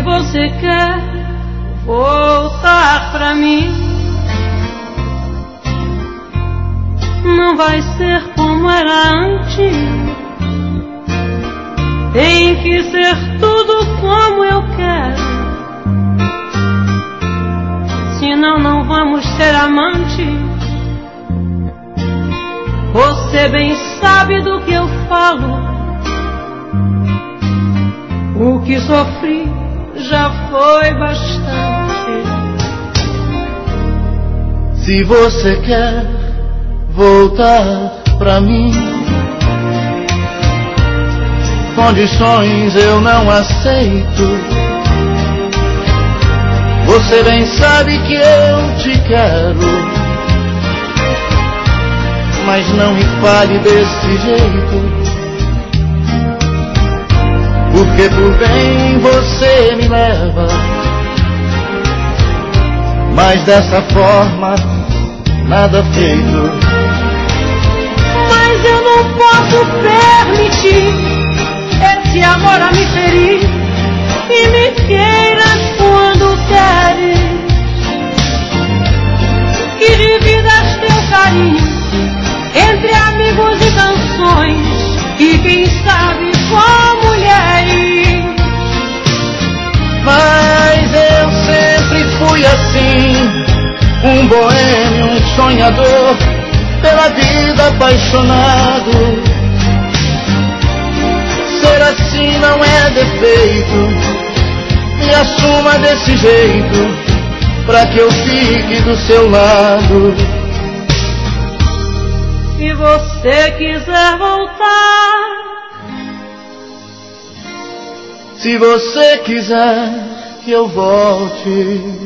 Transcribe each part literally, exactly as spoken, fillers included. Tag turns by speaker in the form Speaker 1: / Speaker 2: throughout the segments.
Speaker 1: você quer voltar pra mim, não vai ser como era antes. Tem que ser tudo como eu quero, senão não vamos ser amantes. Você bem sabe do que eu falo, o que sofri já foi bastante.
Speaker 2: Se você quer voltar pra mim, condições eu não aceito. Você bem sabe que eu te quero, mas não me fale desse jeito, porque por bem você me leva, mas dessa forma nada feito.
Speaker 1: Mas eu não posso permitir esse amor a me ferir, e me queiras quando queres, que dividas teu carinho entre amigos e canções, e quem sabe com mulheres.
Speaker 2: Mas eu sempre fui assim, um boêmio, um sonhador, pela vida apaixonado. Ser assim não é defeito, me assuma desse jeito, pra que eu fique do seu lado.
Speaker 1: Se você quiser voltar,
Speaker 2: se você quiser que eu volte,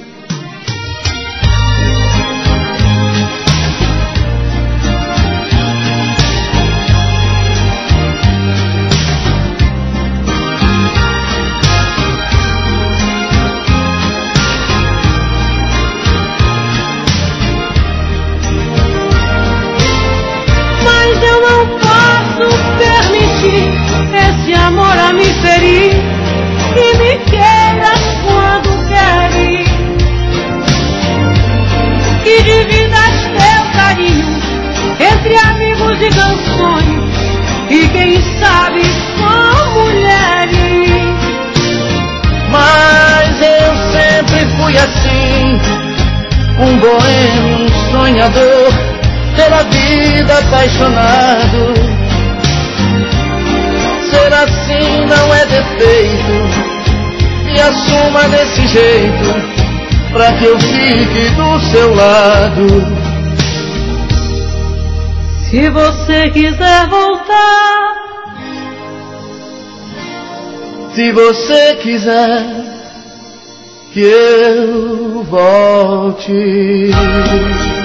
Speaker 1: amor a me ferir, e me queiras quando queres, que dividas teu carinho entre amigos e canções, e quem sabe com mulheres.
Speaker 2: Mas eu sempre fui assim, um boêmio, um sonhador, pela vida apaixonado. Ser assim não é defeito, me assuma desse jeito, pra que eu fique do seu lado.
Speaker 1: Se você quiser voltar,
Speaker 2: se você quiser que eu volte.